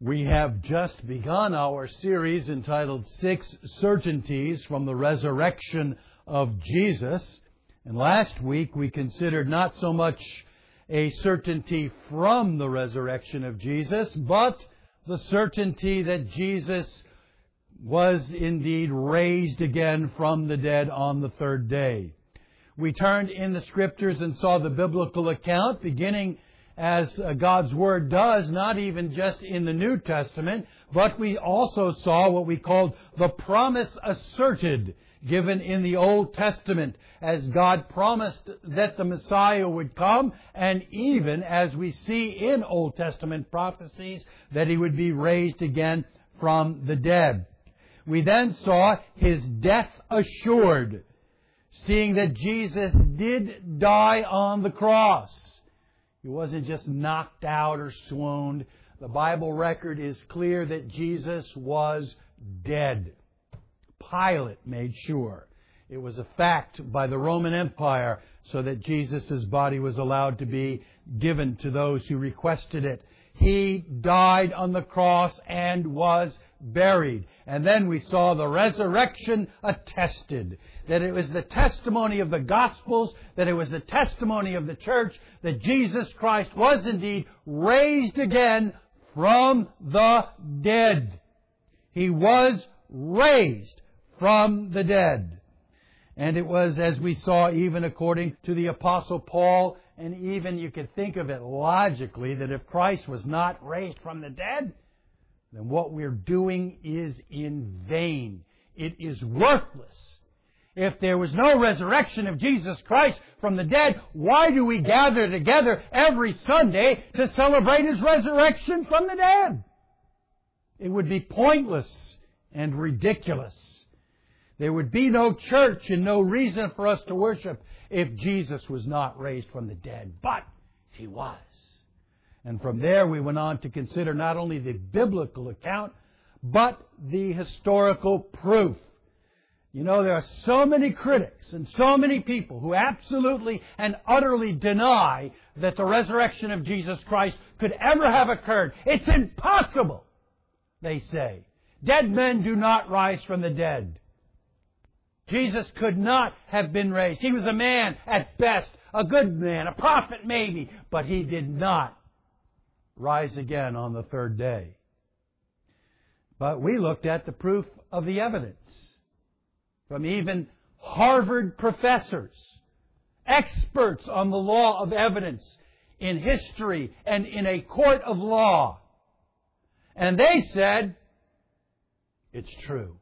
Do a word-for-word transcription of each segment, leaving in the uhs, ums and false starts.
We have just begun our series entitled Six Certainties from the Resurrection of Jesus. And last week we considered not so much a certainty from the resurrection of Jesus, but the certainty that Jesus was indeed raised again from the dead on the third day. We turned in the Scriptures and saw the biblical account beginning as God's Word does, not even just in the New Testament, but we also saw what we called the promise asserted given in the Old Testament, as God promised that the Messiah would come, and even as we see in Old Testament prophecies that He would be raised again from the dead. We then saw His death assured, seeing that Jesus did die on the cross. He wasn't just knocked out or swooned. The Bible record is clear that Jesus was dead. Pilate made sure. It was a fact by the Roman Empire so that Jesus' body was allowed to be given to those who requested it. He died on the cross and was buried. And then we saw the resurrection attested. That it was the testimony of the Gospels, that it was the testimony of the church, that Jesus Christ was indeed raised again from the dead. He was raised from the dead. And it was, as we saw, even according to the Apostle Paul, and even you could think of it logically, that if Christ was not raised from the dead, then what we're doing is in vain. It is worthless. If there was no resurrection of Jesus Christ from the dead, why do we gather together every Sunday to celebrate His resurrection from the dead? It would be pointless and ridiculous. There would be no church and no reason for us to worship if Jesus was not raised from the dead. But He was. And from there we went on to consider not only the biblical account, but the historical proof. You know, there are so many critics and so many people who absolutely and utterly deny that the resurrection of Jesus Christ could ever have occurred. It's impossible, they say. Dead men do not rise from the dead. Jesus could not have been raised. He was a man at best, a good man, a prophet maybe, but He did not rise again on the third day. But we looked at the proof of the evidence from even Harvard professors, experts on the law of evidence in history and in a court of law. And they said, it's true.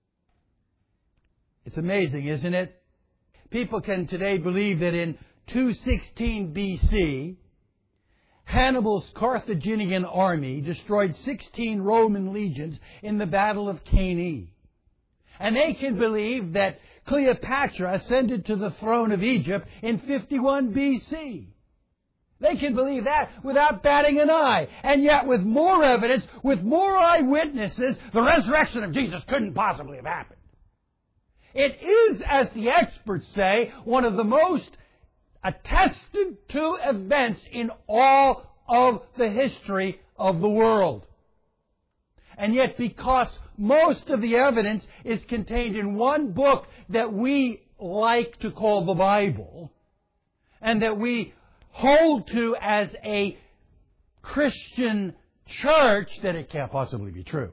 It's amazing, isn't it? People can today believe that in two sixteen B C, Hannibal's Carthaginian army destroyed sixteen Roman legions in the Battle of Cannae. And they can believe that Cleopatra ascended to the throne of Egypt in fifty-one B C. They can believe that without batting an eye. And yet with more evidence, with more eyewitnesses, the resurrection of Jesus couldn't possibly have happened. It is, as the experts say, one of the most attested to events in all of the history of the world. And yet, because most of the evidence is contained in one book that we like to call the Bible, and that we hold to as a Christian church, that it can't possibly be true.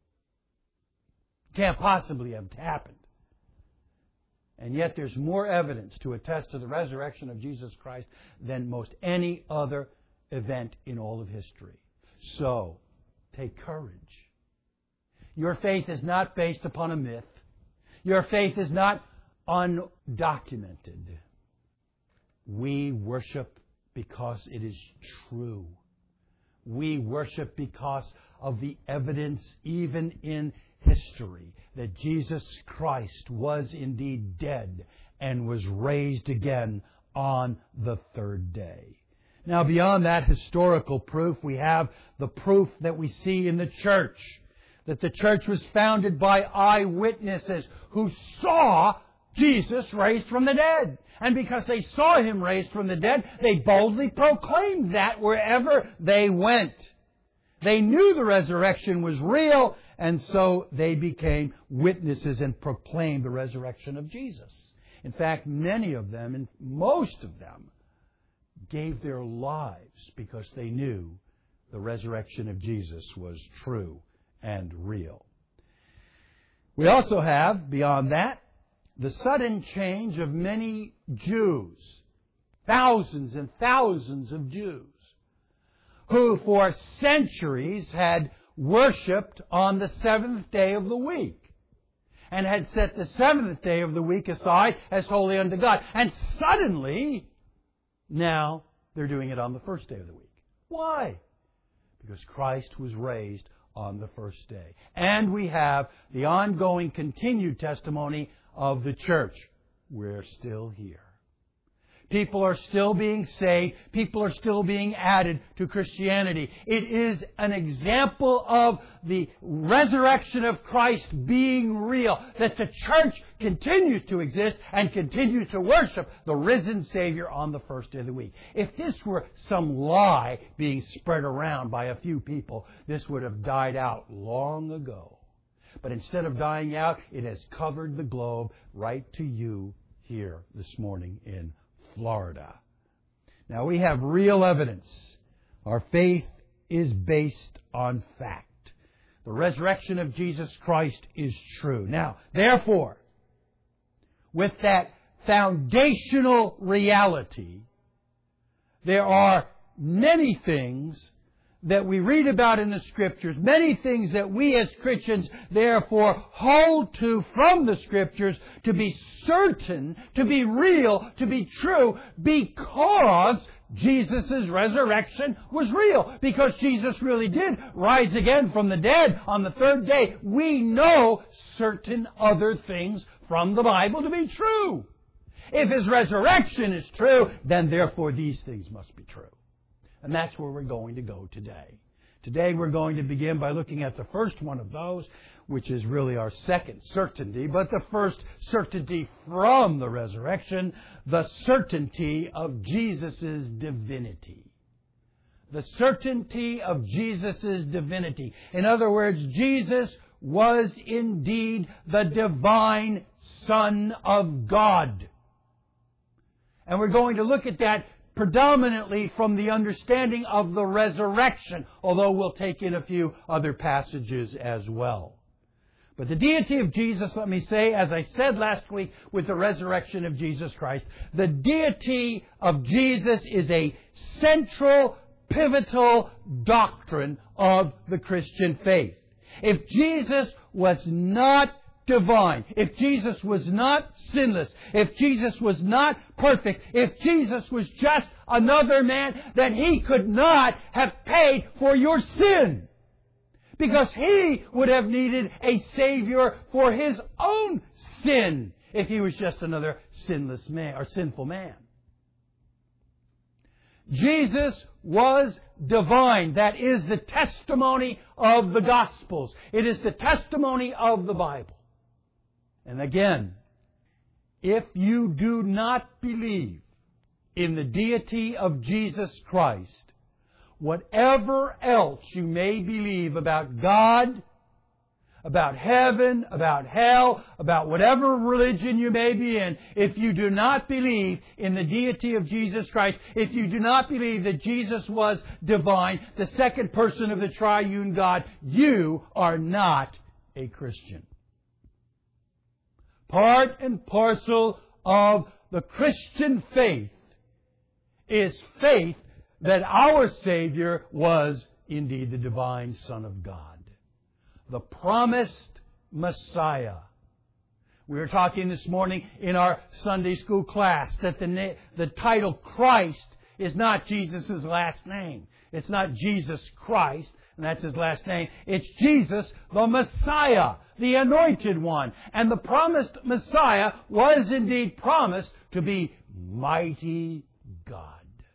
Can't possibly have happened. And yet there's more evidence to attest to the resurrection of Jesus Christ than most any other event in all of history. So, take courage. Your faith is not based upon a myth. Your faith is not undocumented. We worship because it is true. We worship because of the evidence, even in history, that Jesus Christ was indeed dead and was raised again on the third day. Now, beyond that historical proof, we have the proof that we see in the church, that the church was founded by eyewitnesses who saw Jesus raised from the dead. And because they saw Him raised from the dead, they boldly proclaimed that wherever they went. They knew the resurrection was real, and so they became witnesses and proclaimed the resurrection of Jesus. In fact, many of them, and most of them, gave their lives because they knew the resurrection of Jesus was true and real. We also have, beyond that, the sudden change of many Jews, thousands and thousands of Jews, who for centuries had worshipped on the seventh day of the week and had set the seventh day of the week aside as holy unto God. And suddenly, now they're doing it on the first day of the week. Why? Because Christ was raised on the first day. And we have the ongoing, continued testimony of the church. We're still here. People are still being saved. People are still being added to Christianity. It is an example of the resurrection of Christ being real, that the church continues to exist and continues to worship the risen Savior on the first day of the week. If this were some lie being spread around by a few people, this would have died out long ago. But instead of dying out, it has covered the globe right to you here this morning in Florida. Now we have real evidence. Our faith is based on fact. The resurrection of Jesus Christ is true. Now, therefore, with that foundational reality, there are many things that we read about in the Scriptures, many things that we as Christians therefore hold to from the Scriptures to be certain, to be real, to be true, because Jesus' resurrection was real. Because Jesus really did rise again from the dead on the third day. We know certain other things from the Bible to be true. If His resurrection is true, then therefore these things must be true. And that's where we're going to go today. Today we're going to begin by looking at the first one of those, which is really our second certainty, but the first certainty from the resurrection, the certainty of Jesus' divinity. The certainty of Jesus' divinity. In other words, Jesus was indeed the divine Son of God. And we're going to look at that predominantly from the understanding of the resurrection, although we'll take in a few other passages as well. But the deity of Jesus, let me say, as I said last week with the resurrection of Jesus Christ, the deity of Jesus is a central, pivotal doctrine of the Christian faith. If Jesus was not divine, if Jesus was not sinless, if Jesus was not perfect, if Jesus was just another man, then He could not have paid for your sin. Because He would have needed a Savior for His own sin if He was just another sinless man or sinful man. Jesus was divine. That is the testimony of the Gospels. It is the testimony of the Bible. And again, if you do not believe in the deity of Jesus Christ, whatever else you may believe about God, about heaven, about hell, about whatever religion you may be in, if you do not believe in the deity of Jesus Christ, if you do not believe that Jesus was divine, the second person of the triune God, you are not a Christian. Part and parcel of the Christian faith is faith that our Savior was indeed the divine Son of God, the promised Messiah. We were talking this morning in our Sunday school class that the, na- the title Christ is not Jesus' last name. It's not Jesus Christ, and that's His last name. It's Jesus, the Messiah, the Anointed One. And the promised Messiah was indeed promised to be mighty God.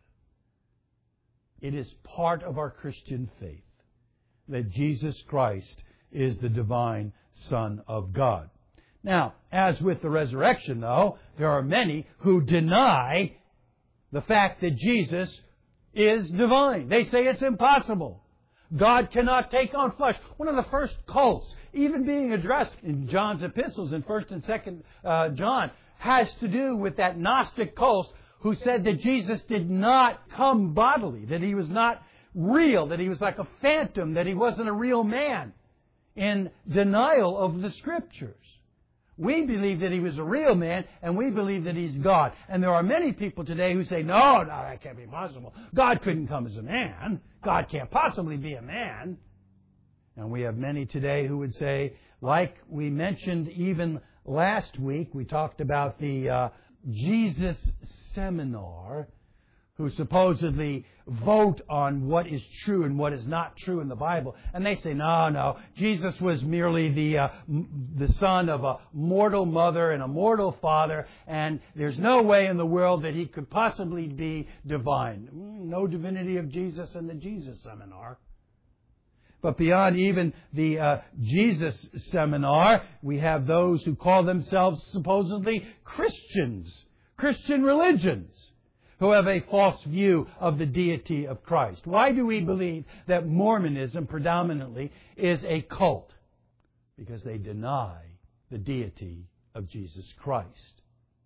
It is part of our Christian faith that Jesus Christ is the divine Son of God. Now, as with the resurrection, though, there are many who deny the fact that Jesus is divine. They say it's impossible. God cannot take on flesh. One of the first cults, even being addressed in John's epistles in First and Second uh, John, has to do with that Gnostic cult who said that Jesus did not come bodily, that He was not real, that He was like a phantom, that He wasn't a real man, in denial of the Scriptures. We believe that He was a real man, and we believe that He's God. And there are many people today who say, no, no, that can't be possible. God couldn't come as a man. God can't possibly be a man. And we have many today who would say, like we mentioned even last week, we talked about the uh, Jesus Seminar, who supposedly vote on what is true and what is not true in the Bible. And they say, no, no, Jesus was merely the uh, the son of a mortal mother and a mortal father, and there's no way in the world that He could possibly be divine. No divinity of Jesus in the Jesus Seminar. But beyond even the uh, Jesus Seminar, we have those who call themselves supposedly Christians, Christian religions, who have a false view of the deity of Christ. Why do we believe that Mormonism predominantly is a cult? Because they deny the deity of Jesus Christ.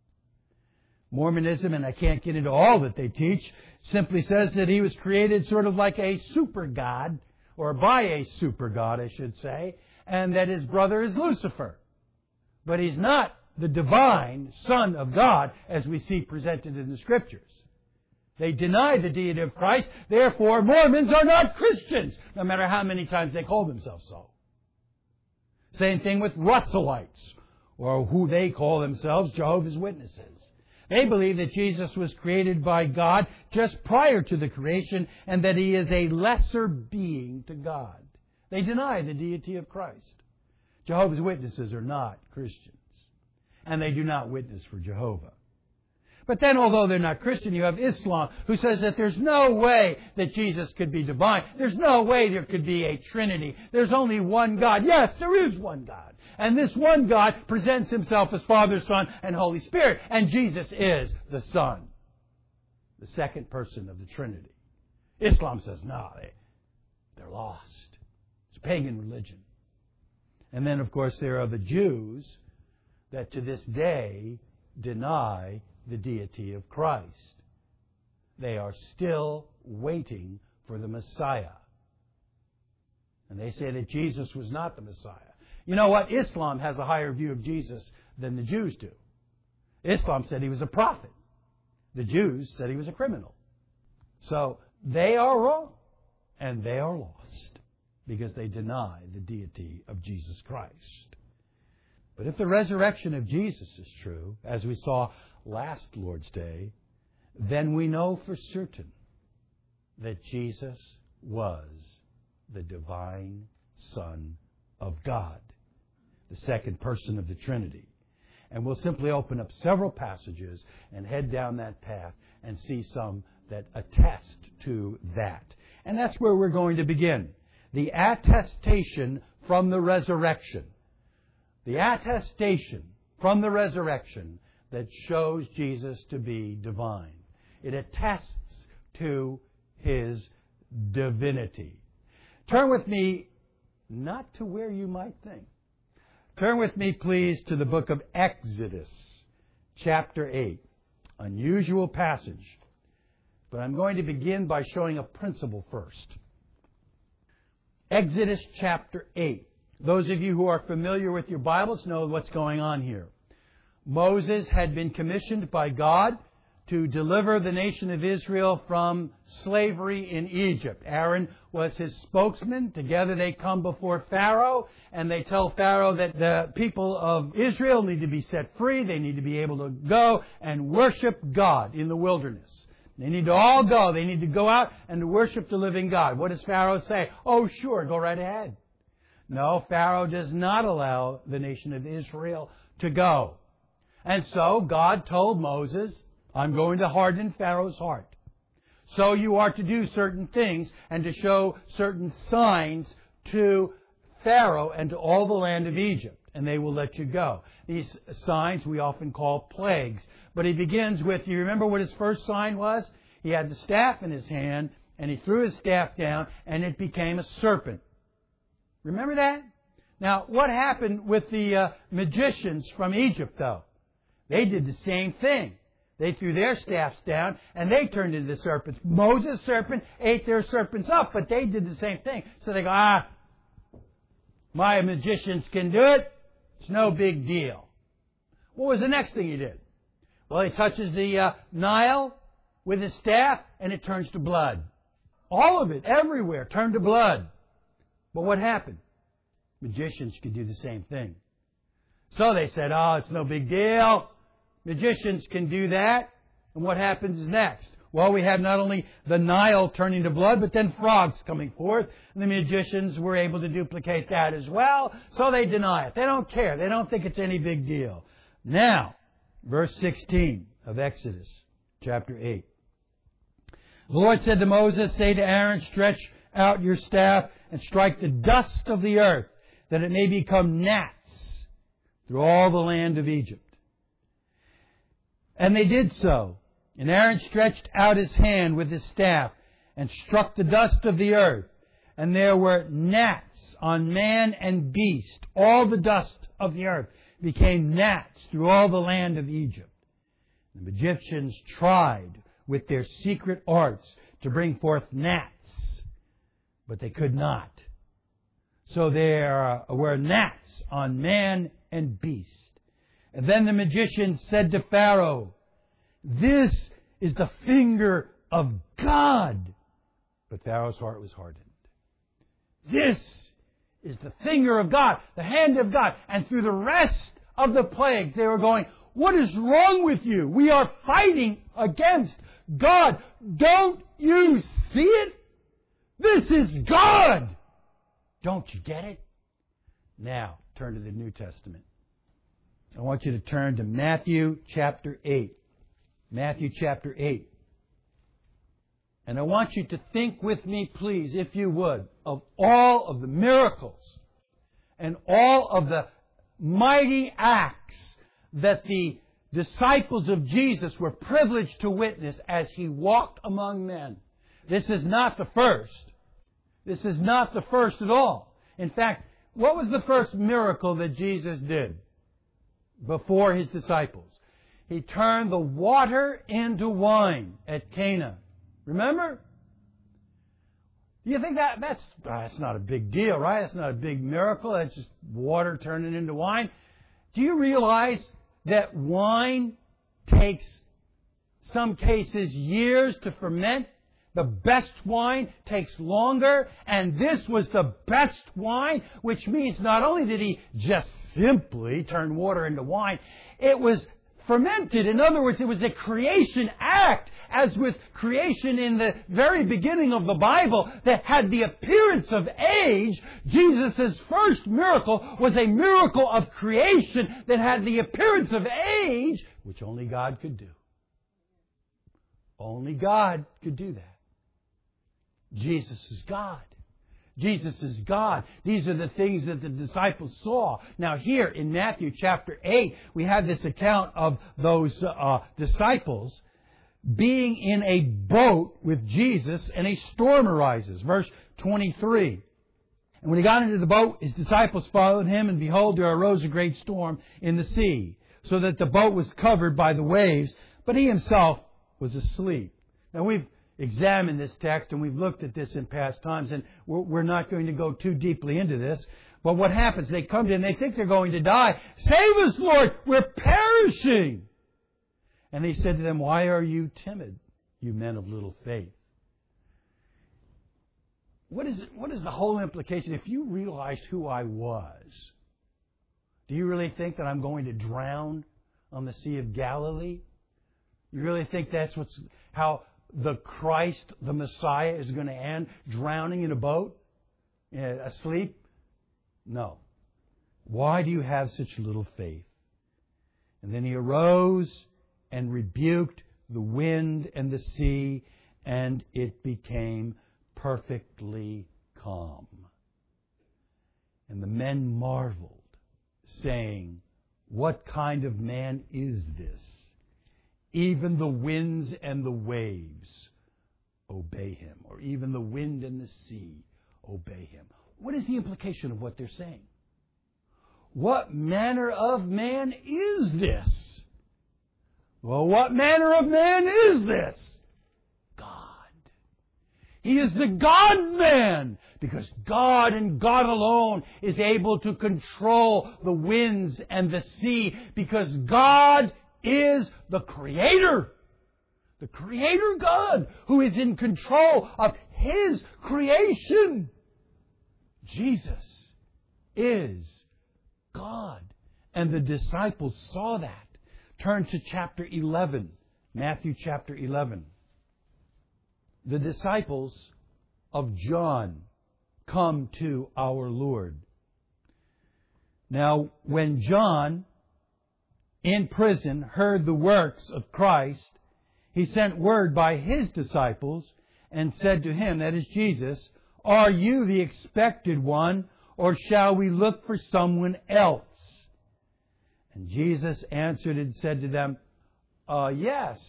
Mormonism, and I can't get into all that they teach, simply says that He was created sort of like a super god, or by a super god, I should say, and that His brother is Lucifer. But He's not the divine Son of God as we see presented in the Scriptures. They deny the deity of Christ. Therefore, Mormons are not Christians, no matter how many times they call themselves so. Same thing with Russellites, or who they call themselves, Jehovah's Witnesses. They believe that Jesus was created by God just prior to the creation and that He is a lesser being to God. They deny the deity of Christ. Jehovah's Witnesses are not Christians, and they do not witness for Jehovah. But then, although they're not Christian, you have Islam, who says that there's no way that Jesus could be divine. There's no way there could be a Trinity. There's only one God. Yes, there is one God. And this one God presents Himself as Father, Son, and Holy Spirit. And Jesus is the Son, the second person of the Trinity. Islam says, no, they, they're lost. It's a pagan religion. And then, of course, there are the Jews that to this day deny the deity of Christ. They are still waiting for the Messiah. And they say that Jesus was not the Messiah. You know what? Islam has a higher view of Jesus than the Jews do. Islam said He was a prophet. The Jews said He was a criminal. So they are wrong, and they are lost, because they deny the deity of Jesus Christ. But if the resurrection of Jesus is true, as we saw last Lord's Day, then we know for certain that Jesus was the divine Son of God, the second person of the Trinity. And we'll simply open up several passages and head down that path and see some that attest to that. And that's where we're going to begin. The attestation from the resurrection. The attestation from the resurrection that shows Jesus to be divine. It attests to His divinity. Turn with me, not to where you might think. Turn with me, please, to the book of Exodus, chapter eight. Unusual passage. But I'm going to begin by showing a principle first. Exodus chapter eight. Those of you who are familiar with your Bibles know what's going on here. Moses had been commissioned by God to deliver the nation of Israel from slavery in Egypt. Aaron was his spokesman. Together they come before Pharaoh, and they tell Pharaoh that the people of Israel need to be set free. They need to be able to go and worship God in the wilderness. They need to all go. They need to go out and to worship the living God. What does Pharaoh say? Oh, sure, go right ahead. No, Pharaoh does not allow the nation of Israel to go. And so God told Moses, I'm going to harden Pharaoh's heart. So you are to do certain things and to show certain signs to Pharaoh and to all the land of Egypt, and they will let you go. These signs we often call plagues. But he begins with, you remember what his first sign was? He had the staff in his hand, and he threw his staff down, and it became a serpent. Remember that? Now, what happened with the uh, magicians from Egypt, though? They did the same thing. They threw their staffs down, and they turned into serpents. Moses' serpent ate their serpents up, but they did the same thing. So they go, ah, my magicians can do it. It's no big deal. What was the next thing he did? Well, he touches the uh, Nile with his staff, and it turns to blood. All of it, everywhere, turned to blood. But what happened? Magicians could do the same thing. So they said, oh, it's no big deal. Magicians can do that. And what happens next? Well, we have not only the Nile turning to blood, but then frogs coming forth. And the magicians were able to duplicate that as well. So they deny it. They don't care. They don't think it's any big deal. Now, verse sixteen of Exodus chapter eight. The Lord said to Moses, say to Aaron, stretch out your staff and strike the dust of the earth, that it may become gnats through all the land of Egypt. And they did so. And Aaron stretched out his hand with his staff and struck the dust of the earth. And there were gnats on man and beast. All the dust of the earth became gnats through all the land of Egypt. The Egyptians tried with their secret arts to bring forth gnats, but they could not. So there were gnats on man and beast. And then the magician said to Pharaoh, this is the finger of God. But Pharaoh's heart was hardened. This is the finger of God, the hand of God. And through the rest of the plagues, they were going, what is wrong with you? We are fighting against God. Don't you see it? This is God. Don't you get it? Now, turn to the New Testament. I want you to turn to Matthew chapter eight. Matthew chapter eight. And I want you to think with me, please, if you would, of all of the miracles and all of the mighty acts that the disciples of Jesus were privileged to witness as He walked among men. This is not the first. This is not the first at all. In fact, what was the first miracle that Jesus did before His disciples? He turned the water into wine at Cana. Remember? Do you think that that's that's not a big deal, right? That's not a big miracle. That's just water turning into wine. Do you realize that wine takes, some cases, years to ferment? The best wine takes longer, and this was the best wine, which means not only did He just simply turn water into wine, it was fermented. In other words, it was a creation act, as with creation in the very beginning of the Bible that had the appearance of age. Jesus' first miracle was a miracle of creation that had the appearance of age, which only God could do. Only God could do that. Jesus is God. Jesus is God. These are the things that the disciples saw. Now here in Matthew chapter eight, we have this account of those uh, disciples being in a boat with Jesus, and a storm arises. Verse twenty-three. And when he got into the boat, his disciples followed him, and behold, there arose a great storm in the sea, so that the boat was covered by the waves, but he himself was asleep. Now we've examined this text, and we've looked at this in past times, and we're, we're not going to go too deeply into this. But what happens? They come to him, they think they're going to die. Save us, Lord! We're perishing! And he said to them, why are you timid, you men of little faith? What is, what is the whole implication? If you realized who I was, do you really think that I'm going to drown on the Sea of Galilee? You really think that's what's how the Christ, the Messiah, is going to end? Drowning in a boat? Asleep? No. Why do you have such little faith? And then he arose and rebuked the wind and the sea, and it became perfectly calm. And the men marveled, saying, what kind of man is this? Even the winds and the waves obey him. Or even the wind and the sea obey him. What is the implication of what they're saying? What manner of man is this? Well, what manner of man is this? God. He is the God-man, because God and God alone is able to control the winds and the sea, because God is the Creator. The Creator God, who is in control of His creation. Jesus is God. And the disciples saw that. Turn to chapter eleven. Matthew chapter eleven. The disciples of John come to our Lord. Now, when John, in prison, heard the works of Christ, he sent word by his disciples and said to him, that is Jesus, "Are you the expected one, or shall we look for someone else?" And Jesus answered and said to them, uh, yes.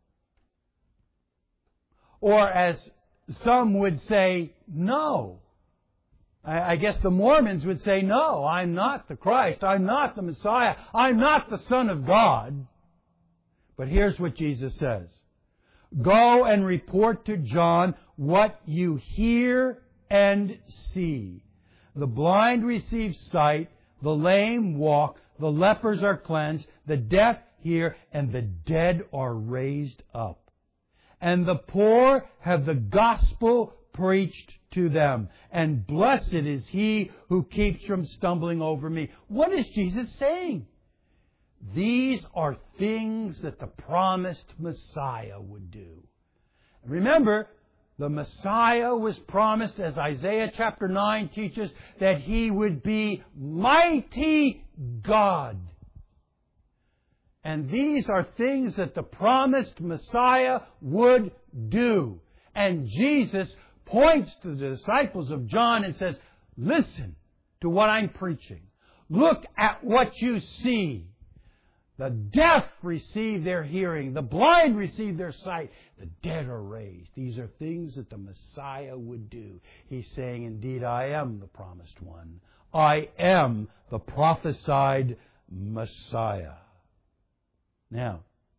Or as some would say, no. I, I guess the Mormons would say, no, I'm not the Christ. I'm not the Messiah. I'm not the Son of God. But here's what Jesus says. Go and report to John what you hear and see. The blind receive sight, the lame walk, the lepers are cleansed, the deaf hear, and the dead are raised up. And the poor have the gospel preached to them. And blessed is he who keeps from stumbling over me. What is Jesus saying? These are things that the promised Messiah would do. Remember, the Messiah was promised, as Isaiah chapter nine teaches, that He would be mighty God. And these are things that the promised Messiah would do. And Jesus points to the disciples of John and says, listen to what I'm preaching. Look at what you see. The deaf receive their hearing. The blind receive their sight. The dead are raised. These are things that the Messiah would do. He's saying, indeed, I am the promised one. I am the prophesied Messiah. Now,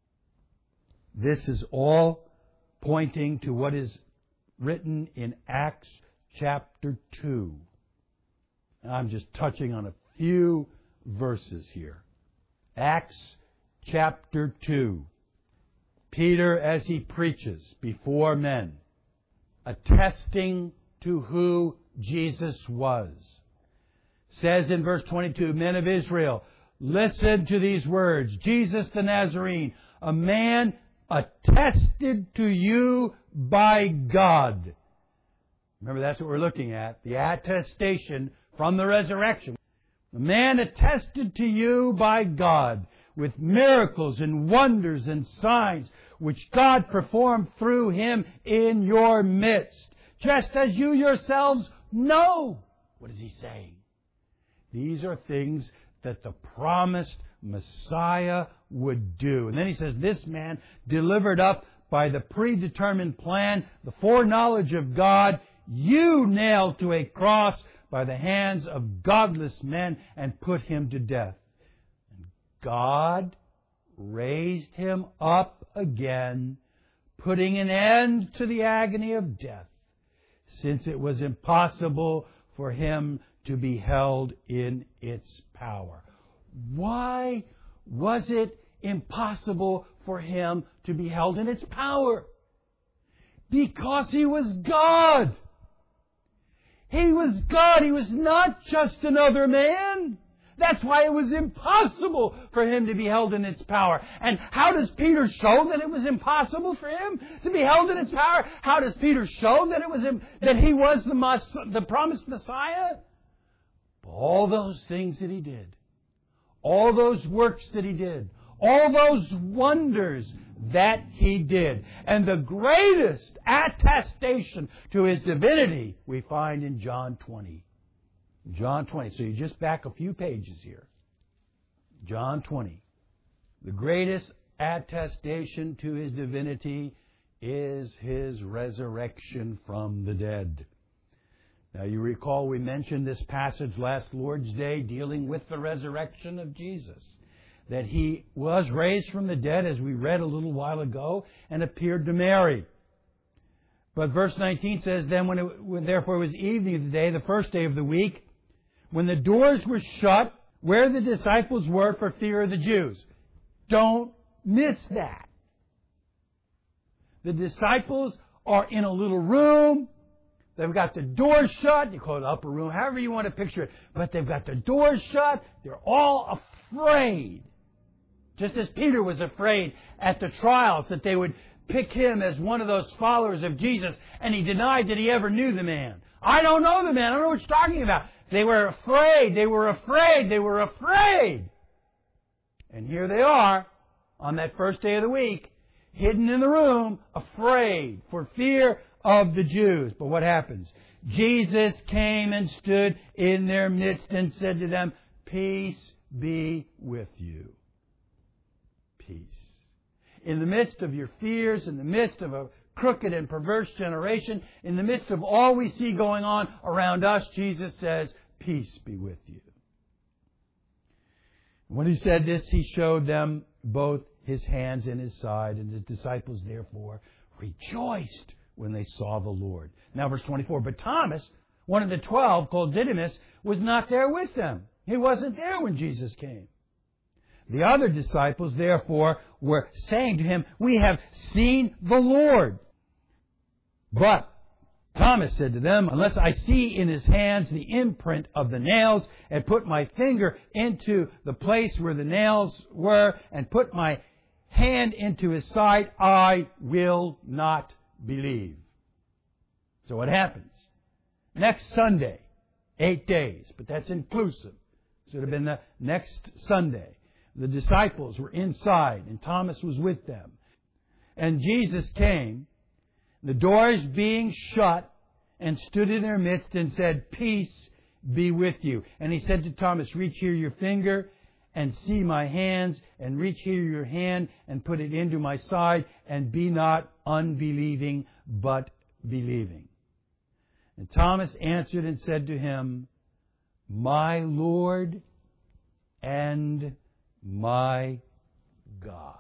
this is all pointing to what is written in Acts chapter two. And I'm just touching on a few verses here. Acts chapter two. Peter, as he preaches before men, attesting to who Jesus was, says in verse twenty-two, Men of Israel, listen to these words. Jesus the Nazarene, a man attested to you by God. Remember, that's what we're looking at. The attestation from the resurrection. A man attested to you by God with miracles and wonders and signs which God performed through Him in your midst, just as you yourselves know. What is He saying? These are things that the promised Messiah would do. And then He says, this man, delivered up by the predetermined plan, the foreknowledge of God, you nailed to a cross by the hands of godless men and put Him to death. And God raised Him up again, putting an end to the agony of death, since it was impossible for Him to be held in its power. Why was it impossible for Him to be held in its power? Because He was God. He was God. He was not just another man. That's why it was impossible for Him to be held in its power. And how does Peter show that it was impossible for Him to be held in its power? How does Peter show that it was that He was the, the promised Messiah? All those things that He did. All those works that He did. All those wonders that He did. And the greatest attestation to His divinity we find in John twenty. John twenty. So you just back a few pages here. John twenty. The greatest attestation to His divinity is His resurrection from the dead. Now you recall we mentioned this passage last Lord's Day dealing with the resurrection of Jesus. That He was raised from the dead, as we read a little while ago, and appeared to Mary. But verse nineteen says, Then when, it, when therefore it was evening of the day, the first day of the week, when the doors were shut, where the disciples were for fear of the Jews. Don't miss that. The disciples are in a little room. They've got the doors shut. You call it upper room, however you want to picture it. But they've got the doors shut. They're all afraid. Just as Peter was afraid at the trials that they would pick him as one of those followers of Jesus, and he denied that he ever knew the man. I don't know the man. I don't know what you're talking about. They were afraid. They were afraid. They were afraid. And here they are on that first day of the week, hidden in the room, afraid for fear of the Jews. But what happens? Jesus came and stood in their midst and said to them, Peace be with you. Peace. In the midst of your fears, in the midst of a crooked and perverse generation, in the midst of all we see going on around us, Jesus says, Peace be with you. When He said this, He showed them both His hands and His side, and His disciples therefore rejoiced when they saw the Lord. Now verse twenty-four, But Thomas, one of the twelve, called Didymus, was not there with them. He wasn't there when Jesus came. The other disciples, therefore, were saying to Him, We have seen the Lord. But Thomas said to them, Unless I see in His hands the imprint of the nails, and put my finger into the place where the nails were, and put my hand into His side, I will not believe. So what happens? Next Sunday, eight days, but that's inclusive. Should have been the next Sunday. The disciples were inside, and Thomas was with them. And Jesus came, the doors being shut, and stood in their midst and said, Peace be with you. And He said to Thomas, Reach here your finger and see my hands, and reach here your hand and put it into my side, and be not unbelieving, but believing. And Thomas answered and said to Him, My Lord and my God.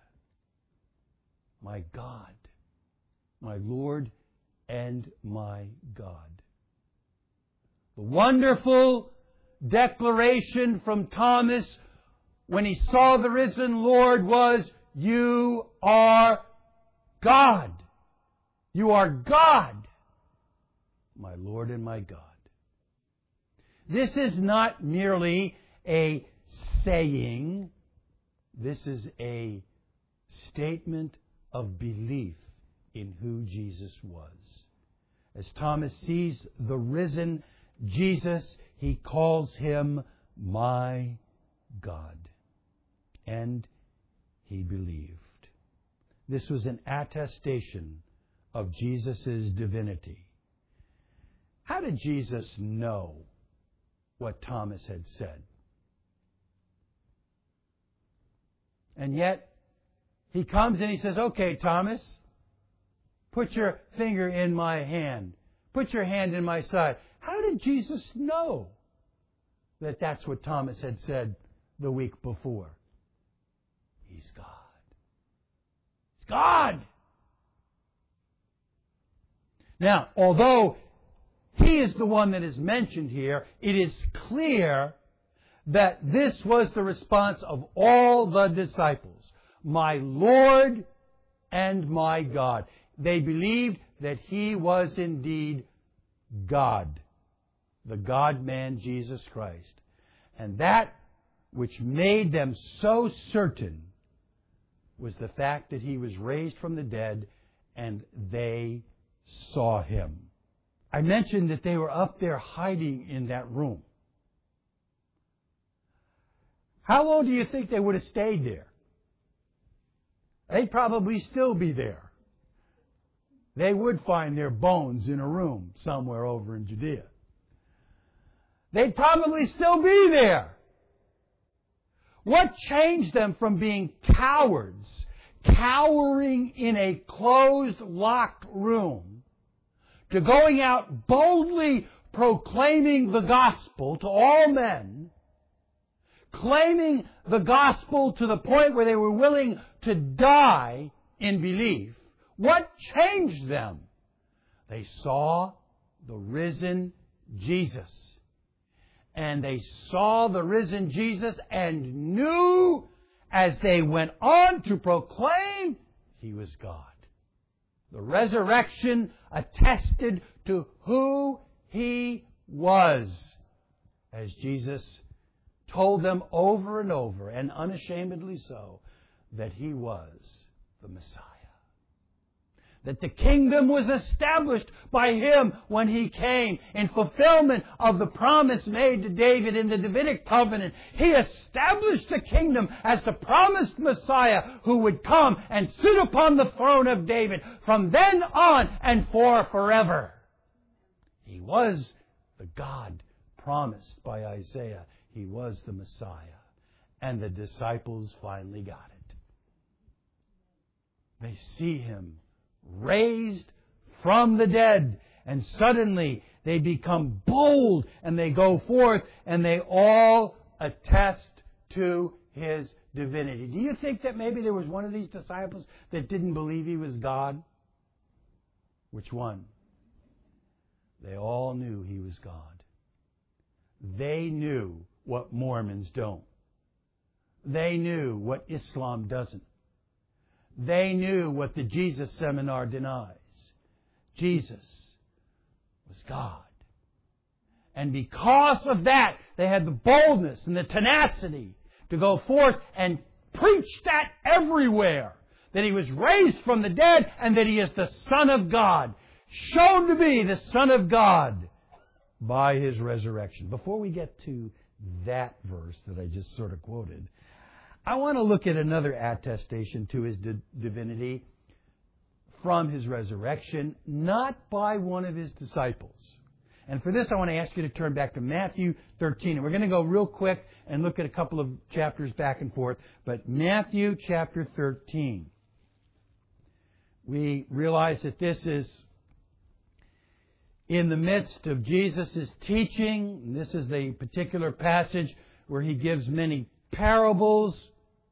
My God. My Lord and my God. The wonderful declaration from Thomas when he saw the risen Lord was, You are God. You are God. My Lord and my God. This is not merely a saying. This is a statement of belief in who Jesus was. As Thomas sees the risen Jesus, he calls Him my God. And he believed. This was an attestation of Jesus' divinity. How did Jesus know what Thomas had said? And yet, He comes and He says, Okay, Thomas, put your finger in my hand. Put your hand in my side. How did Jesus know that that's what Thomas had said the week before? He's God. He's God! Now, although He is the one that is mentioned here, it is clear that this was the response of all the disciples. My Lord and my God. They believed that He was indeed God. The God-man, Jesus Christ. And that which made them so certain was the fact that He was raised from the dead and they saw Him. I mentioned that they were up there hiding in that room. How long do you think they would have stayed there? They'd probably still be there. They would find their bones in a room somewhere over in Judea. They'd probably still be there. What changed them from being cowards, cowering in a closed, locked room, to going out boldly proclaiming the gospel to all men, claiming the gospel to the point where they were willing to die in belief. What changed them? They saw the risen Jesus. And they saw the risen Jesus and knew as they went on to proclaim He was God. The resurrection attested to who He was, as Jesus told them over and over, and unashamedly so, that He was the Messiah. That the kingdom was established by Him when He came in fulfillment of the promise made to David in the Davidic covenant. He established the kingdom as the promised Messiah who would come and sit upon the throne of David from then on and for forever. He was the God promised by Isaiah. He was the Messiah. And the disciples finally got it. They see Him raised from the dead. And suddenly they become bold and they go forth and they all attest to His divinity. Do you think that maybe there was one of these disciples that didn't believe He was God? Which one? They all knew He was God. They knew what Mormons don't. They knew what Islam doesn't. They knew what the Jesus Seminar denies. Jesus was God. And because of that, they had the boldness and the tenacity to go forth and preach that everywhere. That He was raised from the dead and that He is the Son of God. Shown to be the Son of God by His resurrection. Before we get to that verse that I just sort of quoted, I want to look at another attestation to His di- divinity from His resurrection, not by one of His disciples. And for this, I want to ask you to turn back to Matthew thirteen. And we're going to go real quick and look at a couple of chapters back and forth. But Matthew chapter thirteen. We realize that this is in the midst of Jesus' teaching. And this is the particular passage where He gives many parables.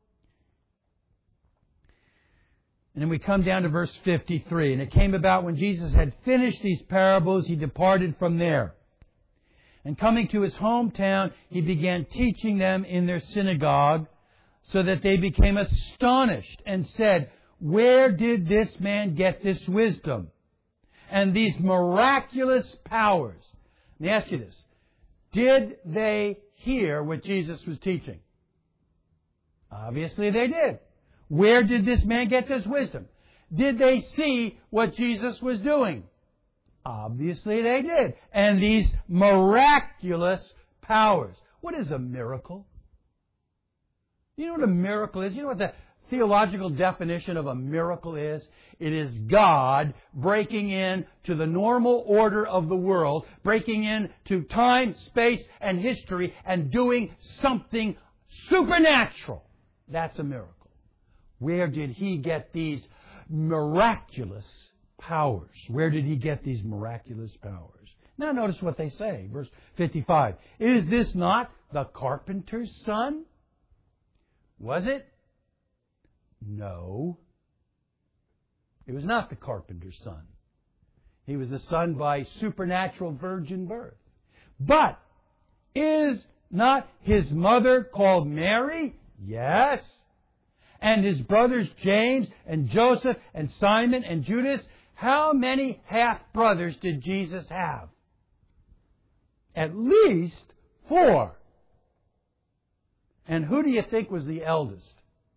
And then we come down to verse fifty-three. And it came about when Jesus had finished these parables, He departed from there. And coming to His hometown, He began teaching them in their synagogue, so that they became astonished and said, "Where did this man get this wisdom and these miraculous powers?" Let me ask you this. Did they hear what Jesus was teaching? Obviously they did. Where did this man get this wisdom? Did they see what Jesus was doing? Obviously they did. And these miraculous powers. What is a miracle? You know what a miracle is? You know what the theological definition of a miracle is? It is God breaking in to the normal order of the world, breaking into time, space, and history, and doing something supernatural. That's a miracle. Where did He get these miraculous powers? Where did He get these miraculous powers? Now notice what they say. Verse fifty-five. Is this not the carpenter's son? Was it? No. It was not the carpenter's son. He was the son by supernatural virgin birth. But is not His mother called Mary? Yes. And His brothers James and Joseph and Simon and Judas? How many half-brothers did Jesus have? At least four. And who do you think was the eldest?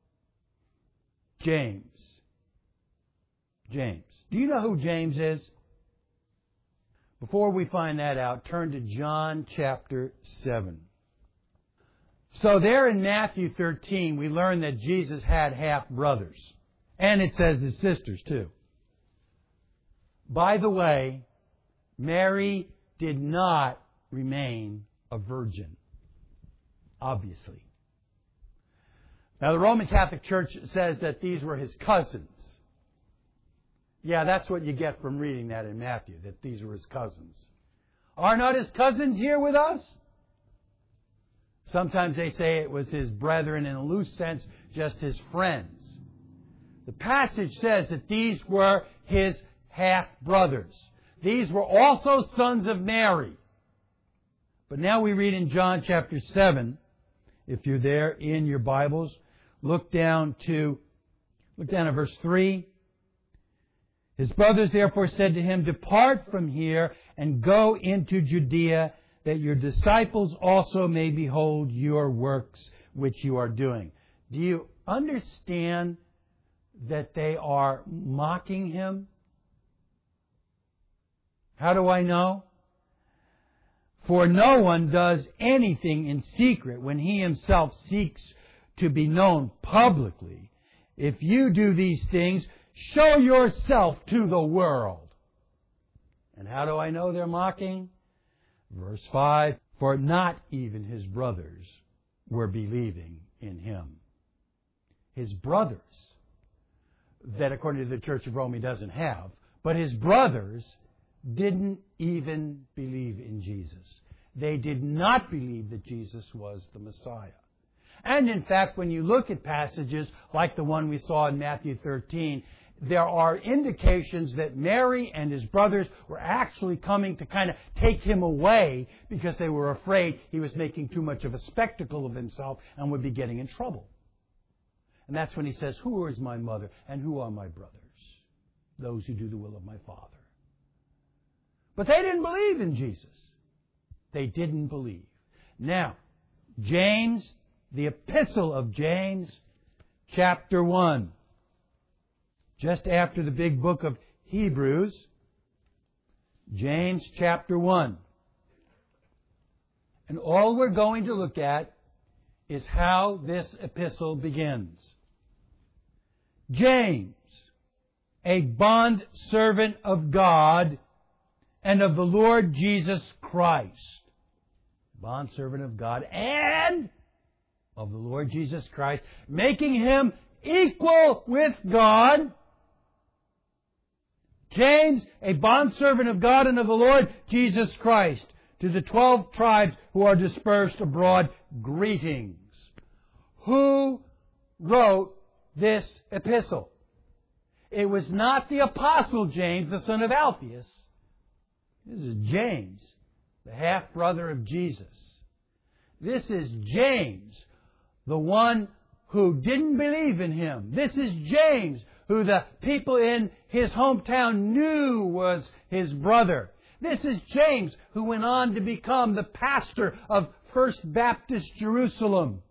James. James. Do you know who James is? Before we find that out, turn to John chapter seven. So there in Matthew thirteen, we learn that Jesus had half-brothers. And it says his sisters too. By the way, Mary did not remain a virgin. Obviously. Now, the Roman Catholic Church says that these were his cousins. Yeah, that's what you get from reading that in Matthew, that these were his cousins. Are not his cousins here with us? Sometimes they say it was his brethren, in a loose sense, just his friends. The passage says that these were his half-brothers. These were also sons of Mary. But now we read in John chapter seven, if you're there in your Bibles, look down to, look down at verse three. His brothers therefore said to him, Depart from here and go into Judea, that your disciples also may behold your works which you are doing. Do you understand that they are mocking him? How do I know? For no one does anything in secret when he himself seeks to be known publicly. If you do these things, show yourself to the world. And how do I know they're mocking? Verse five, for not even his brothers were believing in him. His brothers, that according to the Church of Rome he doesn't have, but his brothers didn't even believe in Jesus. They did not believe that Jesus was the Messiah. And in fact, when you look at passages like the one we saw in Matthew thirteen, there are indications that Mary and his brothers were actually coming to kind of take him away because they were afraid he was making too much of a spectacle of himself and would be getting in trouble. And that's when he says, Who is my mother and who are my brothers? Those who do the will of my Father. But they didn't believe in Jesus. They didn't believe. Now, James, the epistle of James, chapter one. Just after the big book of Hebrews, James chapter one. And all we're going to look at is how this epistle begins. James, a bondservant of God and of the Lord Jesus Christ. Bondservant of God and of the Lord Jesus Christ, making him equal with God. James, a bondservant of God and of the Lord Jesus Christ, to the twelve tribes who are dispersed abroad, greetings. Who wrote this epistle? It was not the Apostle James, the son of Alphaeus. This is James, the half-brother of Jesus. This is James, the one who didn't believe in him. This is James, who the people in his hometown knew was his brother. This is James, who went on to become the pastor of First Baptist Jerusalem.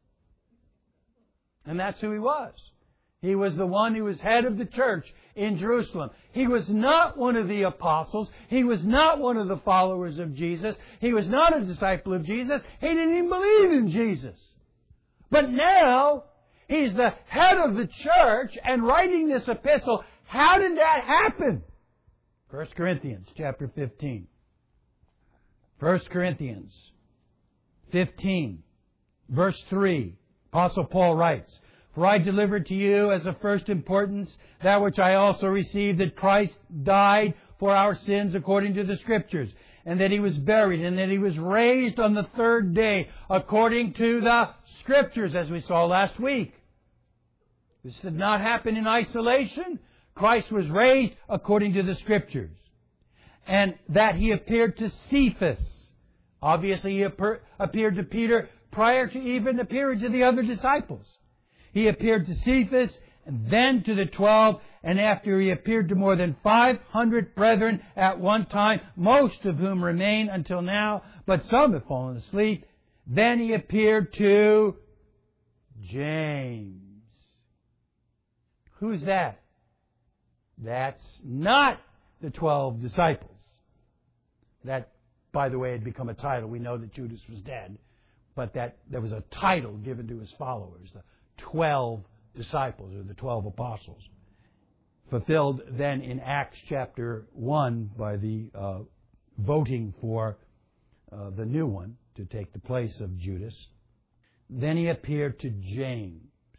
And that's who he was. He was the one who was head of the church in Jerusalem. He was not one of the apostles. He was not one of the followers of Jesus. He was not a disciple of Jesus. He didn't even believe in Jesus. But now, he's the head of the church and writing this epistle. How did that happen? First Corinthians chapter fifteen. First Corinthians fifteen, verse three. Apostle Paul writes, For I delivered to you as of first importance that which I also received, that Christ died for our sins according to the Scriptures, and that He was buried, and that He was raised on the third day according to the Scriptures, as we saw last week. This did not happen in isolation. Christ was raised according to the Scriptures. And that He appeared to Cephas. Obviously, He appeared to Peter prior to even appearing to the other disciples. He appeared to Cephas, and then to the twelve, and after He appeared to more than five hundred brethren at one time, most of whom remain until now, but some have fallen asleep. Then He appeared to James. Who's that? That's not the twelve disciples. That, by the way, had become a title. We know that Judas was dead, but that there was a title given to his followers, the twelve disciples, or the twelve apostles, fulfilled then in Acts chapter one by the uh, voting for uh, the new one to take the place of Judas. Then He appeared to James.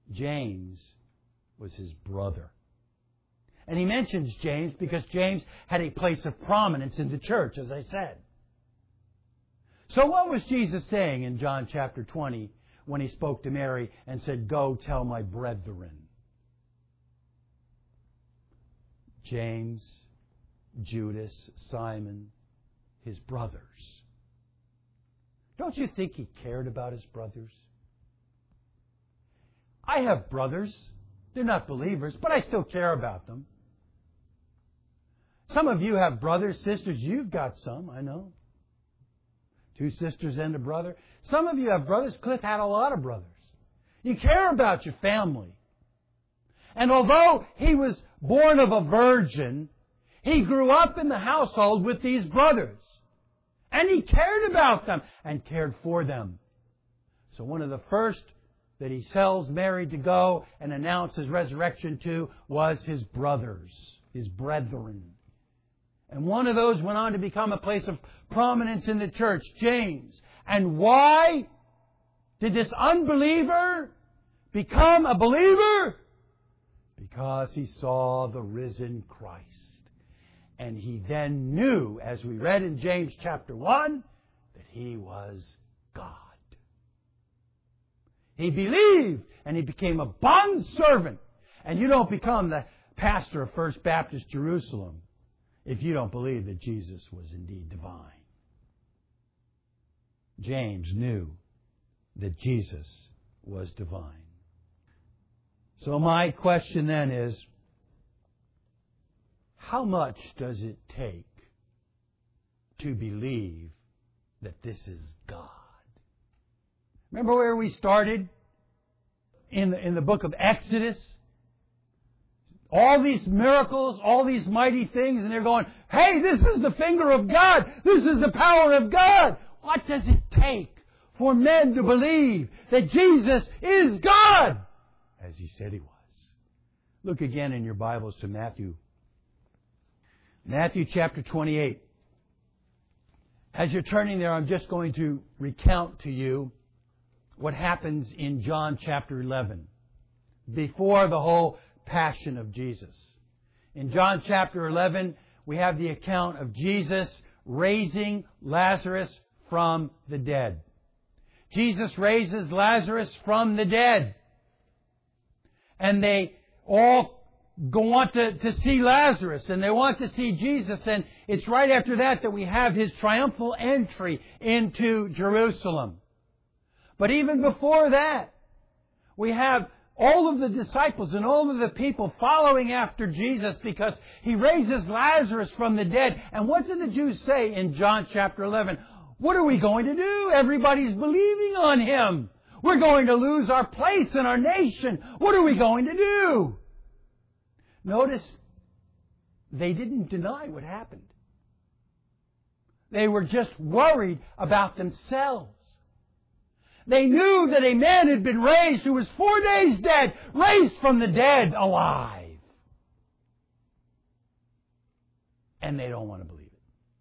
James was his brother. And he mentions James because James had a place of prominence in the church, as I said. So what was Jesus saying in John chapter twenty when he spoke to Mary and said, "Go tell my brethren"? James, Judas, Simon, his brothers. Don't you think he cared about his brothers? I have brothers. They're not believers, but I still care about them. Some of you have brothers, sisters. You've got some, I know. Two sisters and a brother. Some of you have brothers. Cliff had a lot of brothers. You care about your family. And although he was born of a virgin, he grew up in the household with these brothers. And he cared about them and cared for them. So one of the first that he tells Mary to go and announce his resurrection to was his brothers, his brethren. And one of those went on to become a place of prominence in the church, James. And why did this unbeliever become a believer? Because he saw the risen Christ. And he then knew, as we read in James chapter one, that he was God. He believed, and he became a bondservant. And you don't become the pastor of First Baptist Jerusalem if you don't believe that Jesus was indeed divine. James knew that Jesus was divine. So my question then is, how much does it take to believe that this is God? Remember where we started? In the, in the book of Exodus? All these miracles, all these mighty things, and they're going, hey, this is the finger of God. This is the power of God. What does it take for men to believe that Jesus is God? As he said he was. Look again in your Bibles to Matthew. Matthew chapter twenty-eight. As you're turning there, I'm just going to recount to you what happens in John chapter eleven, before the whole passion of Jesus. In John chapter eleven, we have the account of Jesus raising Lazarus from the dead. Jesus raises Lazarus from the dead. And they all go want to, to see Lazarus, and they want to see Jesus. And it's right after that that we have his triumphal entry into Jerusalem. But even before that, we have all of the disciples and all of the people following after Jesus because he raises Lazarus from the dead. And what do the Jews say in John chapter eleven? What are we going to do? Everybody's believing on him. We're going to lose our place in our nation. What are we going to do? Notice, they didn't deny what happened. They were just worried about themselves. They knew that a man had been raised who was four days dead, raised from the dead alive. And they don't want to believe it.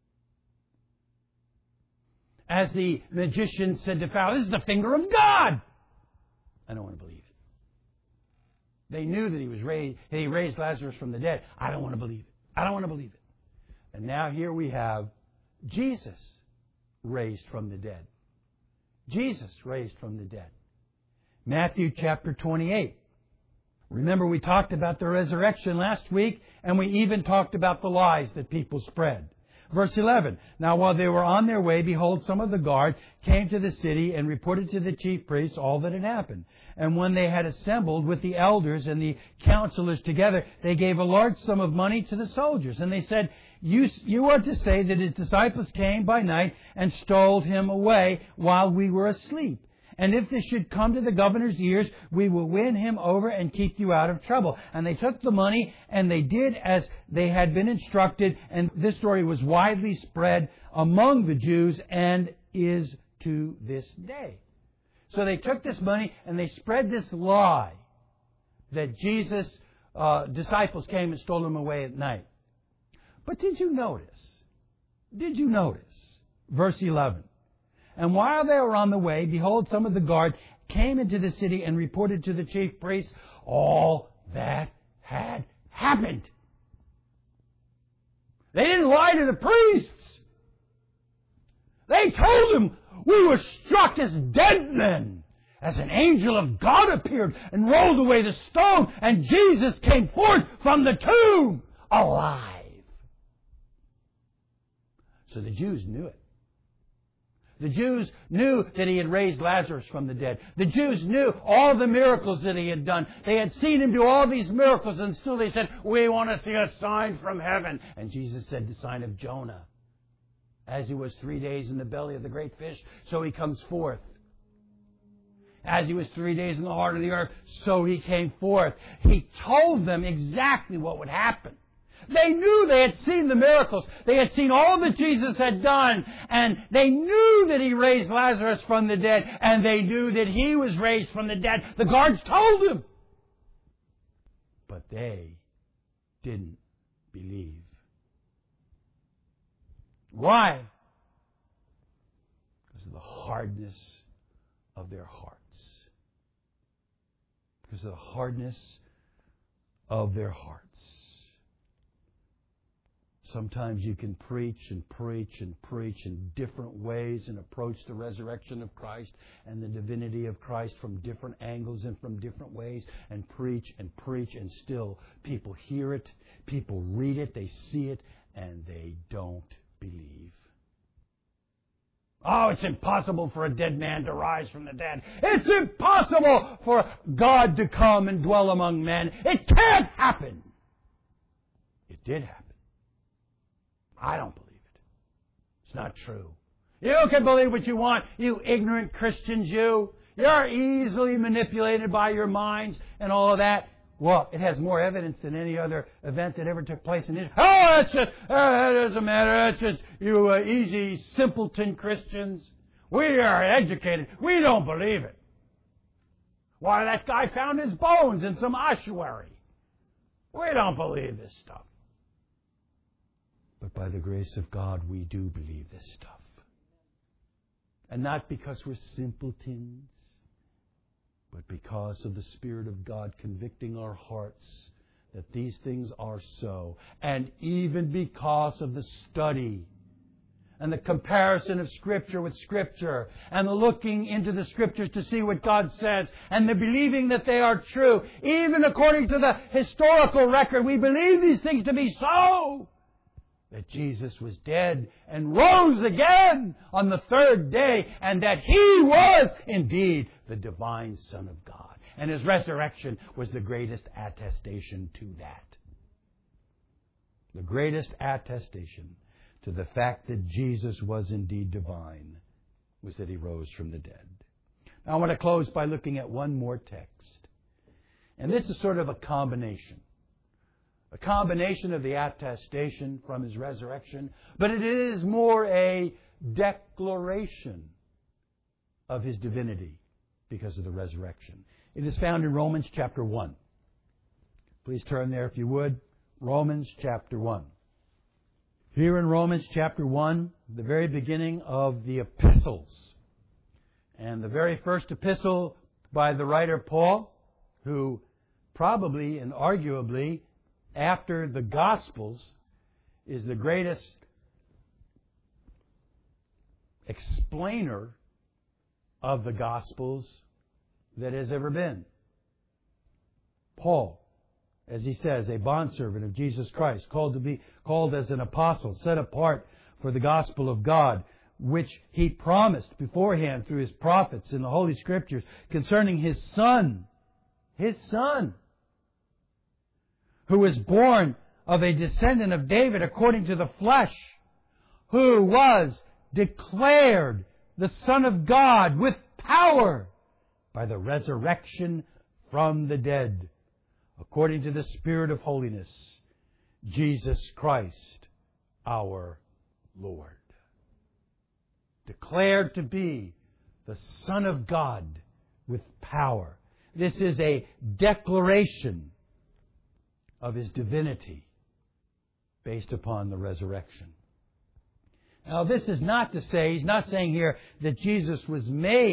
As the magician said to Pharaoh, this is the finger of God. I don't want to believe it. They knew that he was raised, that he raised Lazarus from the dead. I don't want to believe it. I don't want to believe it. And now here we have Jesus raised from the dead. Jesus raised from the dead. Matthew chapter twenty-eight. Remember, we talked about the resurrection last week, and we even talked about the lies that people spread. Verse eleven. Now while they were on their way, behold, some of the guard came to the city and reported to the chief priests all that had happened. And when they had assembled with the elders and the counselors together, they gave a large sum of money to the soldiers. And they said, You, you are to say that his disciples came by night and stole him away while we were asleep. And if this should come to the governor's ears, we will win him over and keep you out of trouble. And they took the money, and they did as they had been instructed. And this story was widely spread among the Jews and is to this day. So they took this money, and they spread this lie that Jesus' uh, disciples came and stole him away at night. But did you notice? Did you notice? Verse eleven. And while they were on the way, behold, some of the guard came into the city and reported to the chief priests all that had happened. They didn't lie to the priests. They told them, we were struck as dead men, as an angel of God appeared and rolled away the stone, and Jesus came forth from the tomb alive. So the Jews knew it. The Jews knew that He had raised Lazarus from the dead. The Jews knew all the miracles that He had done. They had seen Him do all these miracles, and still they said, we want to see a sign from heaven. And Jesus said, the sign of Jonah. As he was three days in the belly of the great fish, so he comes forth. As he was three days in the heart of the earth, so he came forth. He told them exactly what would happen. They knew they had seen the miracles. They had seen all that Jesus had done. And they knew that He raised Lazarus from the dead. And they knew that He was raised from the dead. The guards told them. But they didn't believe. Why? Because of the hardness of their hearts. Because of the hardness of their hearts. Sometimes you can preach and preach and preach in different ways and approach the resurrection of Christ and the divinity of Christ from different angles and from different ways, and preach and preach, and still people hear it, people read it, they see it, and they don't believe. Oh, it's impossible for a dead man to rise from the dead. It's impossible for God to come and dwell among men. It can't happen. It did happen. I don't believe it. It's not true. You can believe what you want, you ignorant Christians, you. You're easily manipulated by your minds and all of that. Well, it has more evidence than any other event that ever took place in Israel. Oh, that's just, uh, that doesn't matter. That's just you uh, easy, simpleton Christians. We are educated. We don't believe it. Why, that guy found his bones in some ossuary. We don't believe this stuff. But by the grace of God, we do believe this stuff. And not because we're simpletons, but because of the Spirit of God convicting our hearts that these things are so. And even because of the study and the comparison of Scripture with Scripture and the looking into the Scriptures to see what God says and the believing that they are true, even according to the historical record, we believe these things to be so. That Jesus was dead and rose again on the third day, and that He was indeed the divine Son of God. And His resurrection was the greatest attestation to that. The greatest attestation to the fact that Jesus was indeed divine was that He rose from the dead. Now I want to close by looking at one more text. And this is sort of a combination. A combination of the attestation from His resurrection, but it is more a declaration of His divinity because of the resurrection. It is found in Romans chapter one. Please turn there if you would. Romans chapter one. Here in Romans chapter one, the very beginning of the epistles. And the very first epistle by the writer Paul, who probably and arguably after the Gospels is the greatest explainer of the Gospels that has ever been. Paul, as he says, a bondservant of Jesus Christ, called to be called as an apostle, set apart for the gospel of God, which He promised beforehand through His prophets in the Holy Scriptures concerning His Son, His Son, who was born of a descendant of David according to the flesh, who was declared the Son of God with power by the resurrection from the dead, according to the Spirit of holiness, Jesus Christ our Lord. Declared to be the Son of God with power. This is a declaration of His divinity based upon the resurrection. Now, this is not to say, he's not saying here that Jesus was made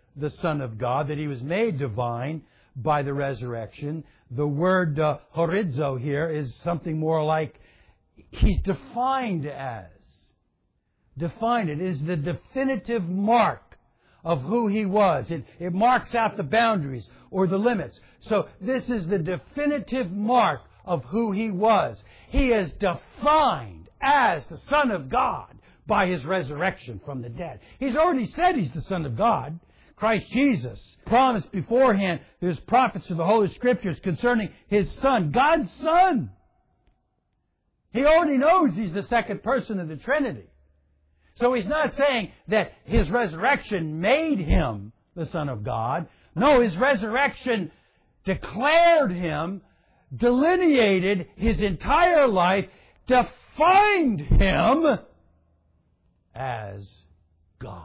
the Son of God, that He was made divine by the resurrection. The word uh, horizo here is something more like He's defined as. Defined. It is the definitive mark of who He was. It, it marks out the boundaries or the limits. So this is the definitive mark of who He was. He is defined as the Son of God by His resurrection from the dead. He's already said He's the Son of God. Christ Jesus promised beforehand to His prophets of the Holy Scriptures concerning His Son, God's Son. He already knows He's the second person of the Trinity. So He's not saying that His resurrection made Him the Son of God. No, His resurrection declared Him, delineated His entire life, defined Him as God.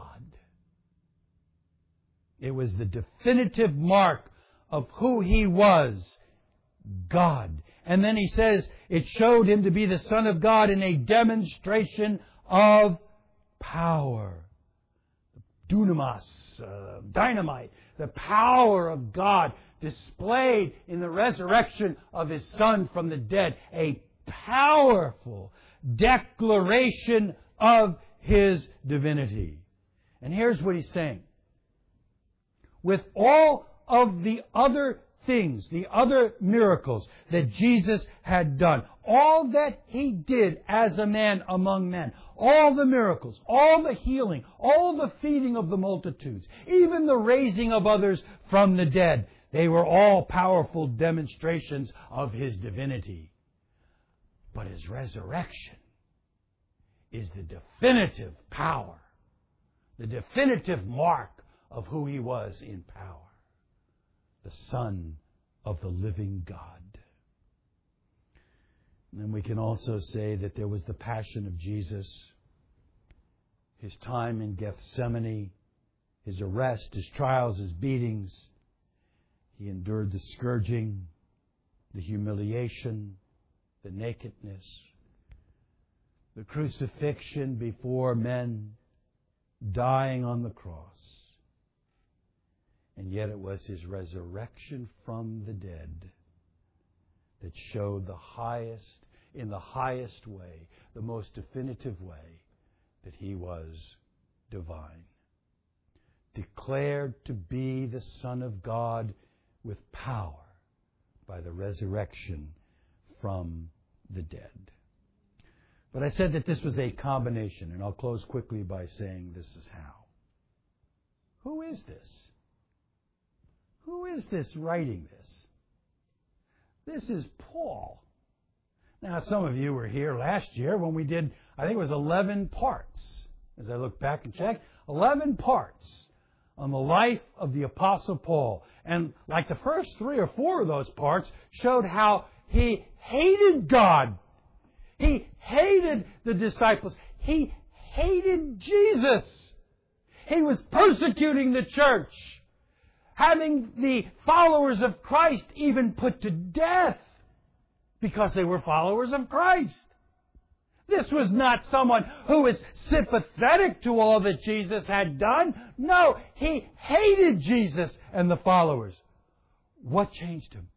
It was the definitive mark of who He was, God. And then He says it showed Him to be the Son of God in a demonstration of power. Dunamis, uh, dynamite, the power of God displayed in the resurrection of His Son from the dead. A powerful declaration of His divinity. And here's what He's saying. With all of the other things, the other miracles that Jesus had done, all that He did as a man among men, all the miracles, all the healing, all the feeding of the multitudes, even the raising of others from the dead, they were all powerful demonstrations of His divinity. But His resurrection is the definitive power, the definitive mark of who He was in power. The Son of the living God. And then we can also say that there was the passion of Jesus, His time in Gethsemane, His arrest, His trials, His beatings. He endured the scourging, the humiliation, the nakedness, the crucifixion before men, dying on the cross. And yet it was His resurrection from the dead that showed the highest, in the highest way, the most definitive way, that He was divine. Declared to be the Son of God with power by the resurrection from the dead. But I said that this was a combination, and I'll close quickly by saying this is how. Who is this? Who is this writing this? This is Paul. Now, some of you were here last year when we did, I think it was eleven parts. As I look back and check, eleven parts on the life of the Apostle Paul. And like the first three or four of those parts showed how he hated God. He hated the disciples. He hated Jesus. He was persecuting the church, having the followers of Christ even put to death because they were followers of Christ. This was not someone who was sympathetic to all that Jesus had done. No, he hated Jesus and the followers. What changed him?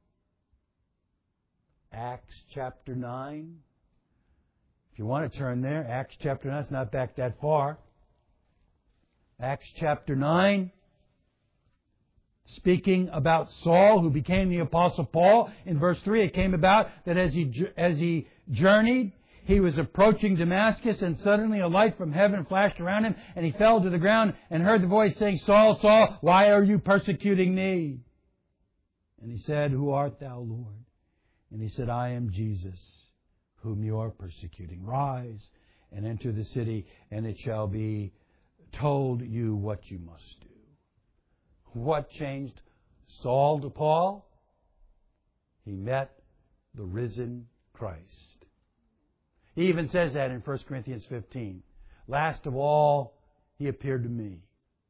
Acts chapter nine. If you want to turn there, Acts chapter nine. It's not back that far. Acts chapter nine. Speaking about Saul, who became the Apostle Paul, in verse three, it came about that as he as he journeyed, he was approaching Damascus, and suddenly a light from heaven flashed around him, and he fell to the ground and heard the voice saying, "Saul, Saul, why are you persecuting me?" And he said, "Who art thou, Lord?" And he said, "I am Jesus, whom you are persecuting. Rise and enter the city, and it shall be told you what you must do." What changed Saul to Paul? He met the risen Christ. He even says that in First Corinthians fifteen. Last of all, he appeared to me.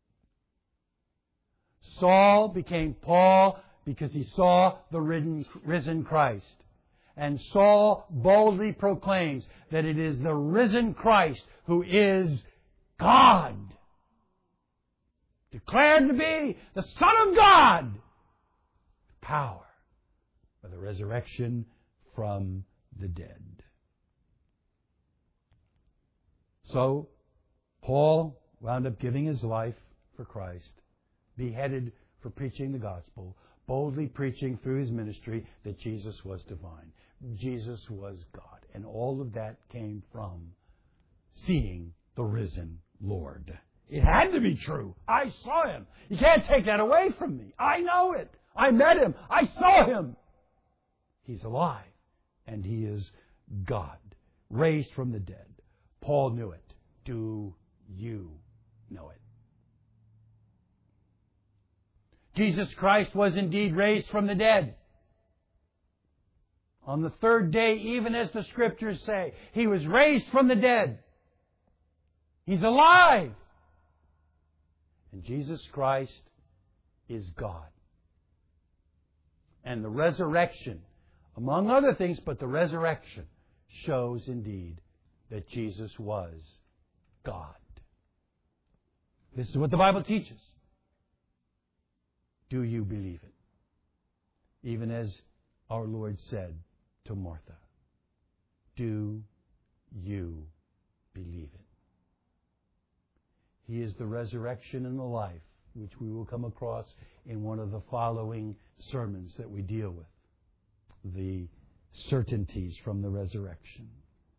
Saul became Paul because he saw the risen Christ. And Saul boldly proclaims that it is the risen Christ who is God. declared to be the Son of God, power by the resurrection from the dead. So, Paul wound up giving his life for Christ, beheaded for preaching the gospel, boldly preaching through his ministry that Jesus was divine. Jesus was God. And all of that came from seeing the risen Lord. It had to be true. I saw Him. You can't take that away from me. I know it. I met Him. I saw Him. He's alive. And He is God, raised from the dead. Paul knew it. Do you know it? Jesus Christ was indeed raised from the dead. On the third day, even as the Scriptures say, He was raised from the dead. He's alive. And Jesus Christ is God. And the resurrection, among other things, but the resurrection shows indeed that Jesus was God. This is what the Bible teaches. Do you believe it? Even as our Lord said to Martha, do you believe it? He is the resurrection and the life, which we will come across in one of the following sermons that we deal with. The certainties from the resurrection.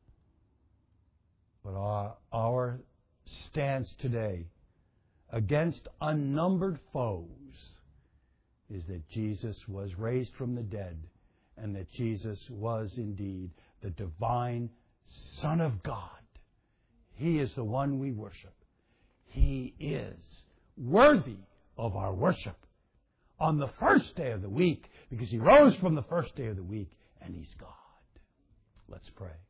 But our, our stance today against unnumbered foes is that Jesus was raised from the dead and that Jesus was indeed the divine Son of God. He is the one we worship. He is worthy of our worship on the first day of the week because He rose from the first day of the week and He's God. Let's pray.